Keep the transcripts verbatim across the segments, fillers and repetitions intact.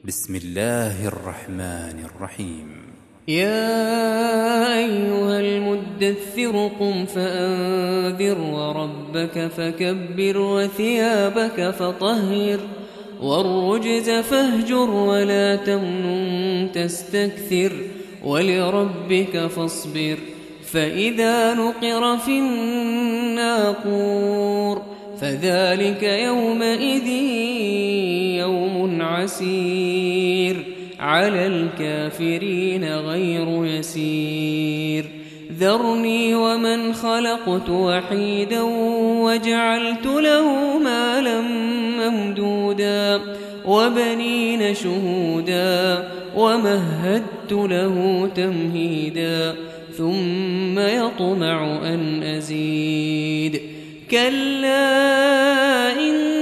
بسم الله الرحمن الرحيم. يا أيها المدثر قم فأنذر وربك فكبر وثيابك فطهر والرجز فاهجر ولا تمنن تستكثر ولربك فاصبر فإذا نقر في الناقور فذلك يومئذ يوم عسير على الكافرين غير يسير ذرني ومن خلقت وحيدا وجعلت له مالا ممدودا وبنين شهودا ومهدت له تمهيدا ثم يطمع أن أزيد كلا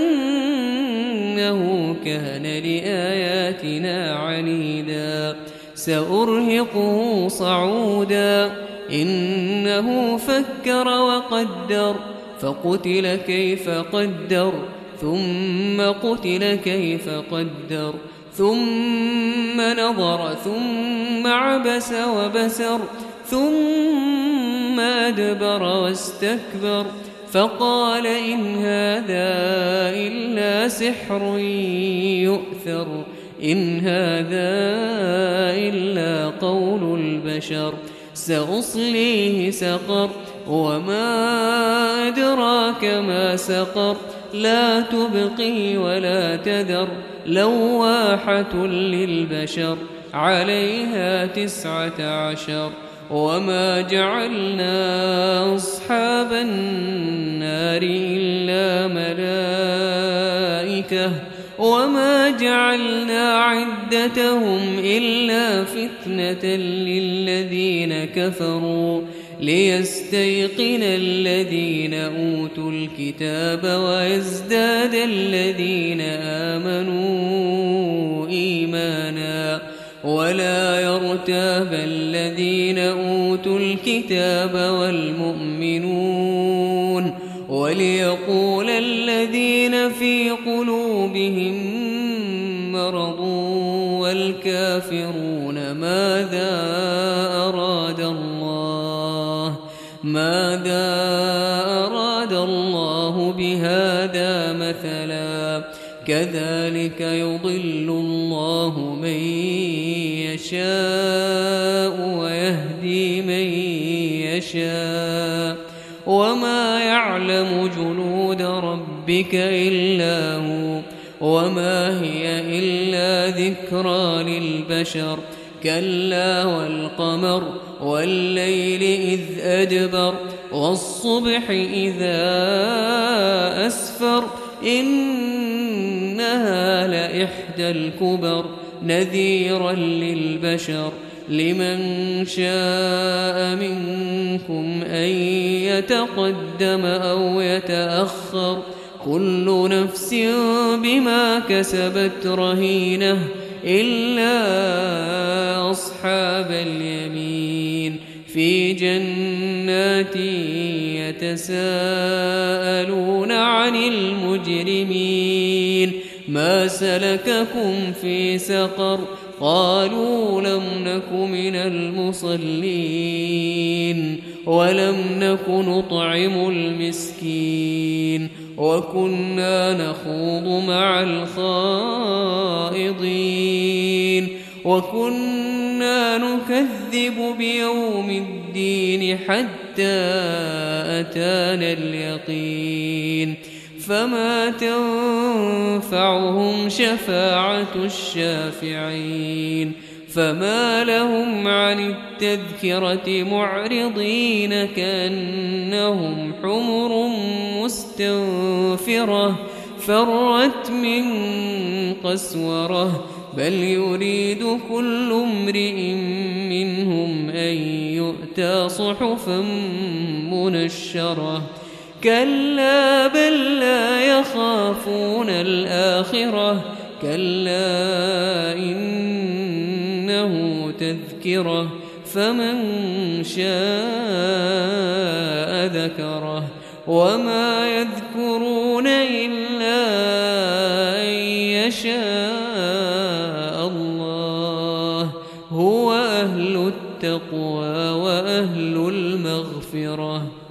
إنه كان لآياتنا عنيدا سأرهقه صعودا إنه فكر وقدر فقتل كيف قدر ثم قتل كيف قدر ثم نظر ثم عبس وبسر ثم أدبر واستكبر فقال إن هذا إلا سحر يؤثر إن هذا إلا قول البشر سأصليه سقر وما أدراك ما سقر لا تبقي ولا تذر لواحة للبشر عليها تسعة عشر وما جعلنا أصحاب النار إلا ملائكة وما جعلنا عدتهم إلا فتنة للذين كفروا ليستيقن الذين أوتوا الكتاب ويزداد الذين آمنوا إيمانا ولا يرتاب الذين أوتوا الكتاب والمؤمنون وليقول الذين في قلوبهم مرض والكافرون ماذا أراد الله ماذا أراد الله بهذا مثلا كذلك يضل الله من يشاء ويهدي من يشاء وما يعلم جنود ربك إلا هو وما هي إلا ذكرى للبشر كلا والقمر والليل إذ أدبر والصبح إذا أسفر إنها لإحدى الكبر نذيرا للبشر لمن شاء منكم أن يتقدم أو يتأخر كل نفس بما كسبت رهينة إلا أصحاب اليمين في جنات يتساءلون عن المجرمين ما سلككم في سقر قالوا لم نك من المصلين ولم نك نطعم المسكين وكنا نخوض مع الخائضين وكنا نكذب بيوم الدين حتى أتانا اليقين فما تنفعهم شفاعة الشافعين فما لهم عن التذكرة معرضين كأنهم حمر مستنفرة فرت من قسورة بل يريد كل امرئ منهم أن يؤتى صحفا منشرة كلا بل لا يخافون الآخرة كلا إنه تذكرة فمن شاء ذكره وما يذكرون إلا أن يشاء أهل التقوى وأهل المغفرة.